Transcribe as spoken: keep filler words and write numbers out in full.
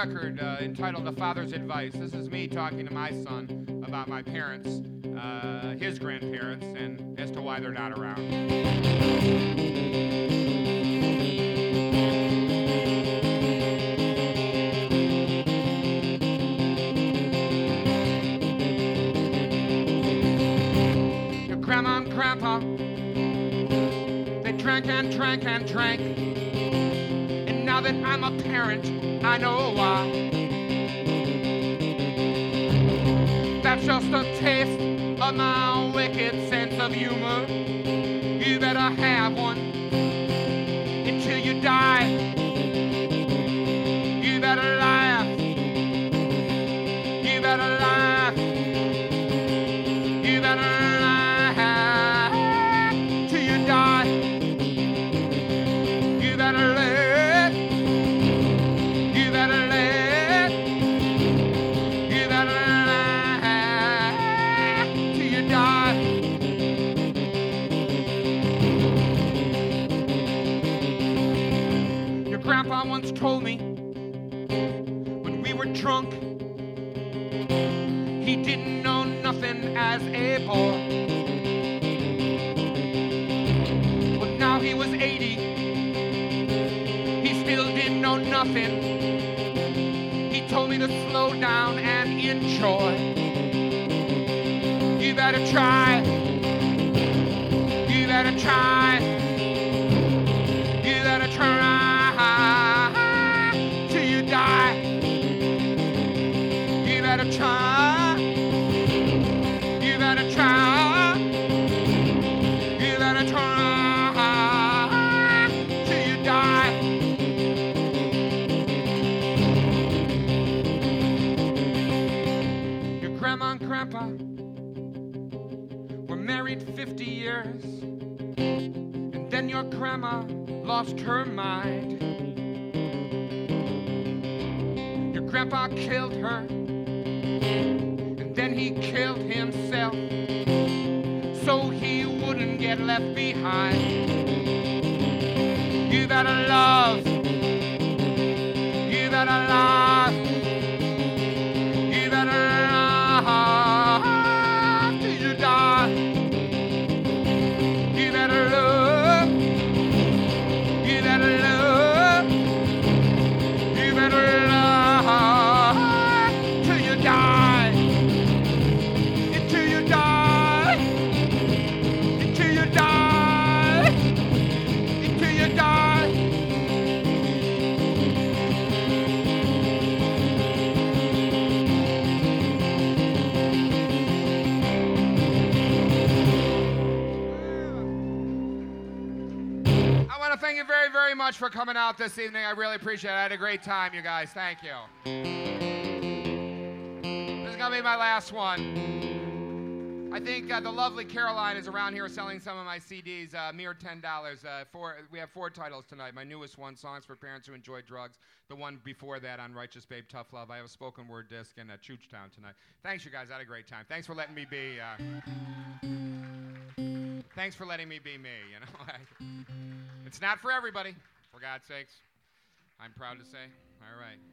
record uh, entitled A Father's Advice. This is me talking to my son about my parents, uh, his grandparents, and as to why they're not around. Your grandma and grandpa, they drank and drank and drank. And now that I'm a parent, I know why. That's just a taste of my wicked sense of humor. You better have one until you die. You better laugh. You better laugh. You better laugh till you die. You better live. You better live. You better laugh till you die. Your grandpa once told me when we were drunk, he didn't know nothing as a boy. But now he was eighty, he still didn't know nothing. He told me to slow down and enjoy. You better try. You better try. You better try till you die. You better try. You better try. You better try till you die. Your grandma and grandpa were married fifty years, and then your grandma lost her mind. Your grandpa killed her, and then he killed himself, so he wouldn't get left behind. You better love. You better love. You better love till you die. You better love. You better love. You better love till you die. Until you die. Until you die. Until you die. I want to thank you very, very much for coming out this evening. I really appreciate it. I had a great time, you guys. Thank you. This is going to be my last one. I think uh, the lovely Caroline is around here selling some of my C Ds, uh, mere ten dollars. Uh, four, we have four titles tonight. My newest one, Songs for Parents Who Enjoy Drugs. The one before that on Righteous Babe, Tough Love. I have a spoken word disc in uh, Chooch Town tonight. Thanks, you guys. I had a great time. Thanks for letting me be. Uh, thanks for letting me be me. You know, It's not for everybody, for God's sakes. I'm proud to say. All right.